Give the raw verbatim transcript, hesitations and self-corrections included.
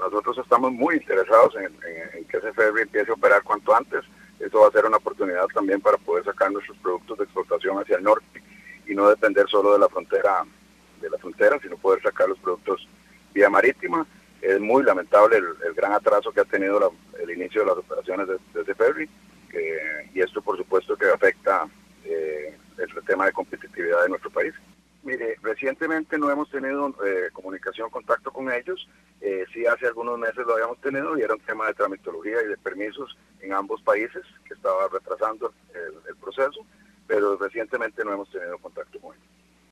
nosotros estamos muy interesados en, en, en que ese ferry empiece a operar cuanto antes. Eso va a ser una oportunidad también para poder sacar nuestros productos de exportación hacia el norte y no depender solo de la frontera, de la frontera, sino poder sacar los productos vía marítima. Es muy lamentable el, el gran atraso que ha tenido la, el inicio de las operaciones de, de ese ferry, que, y esto por supuesto que afecta eh, el tema de competitividad de nuestro país. Mire, recientemente no hemos tenido eh, comunicación, contacto con ellos. Eh, sí, hace algunos meses lo habíamos tenido y era un tema de tramitología y de permisos en ambos países que estaba retrasando el, el proceso, pero recientemente no hemos tenido contacto con ellos.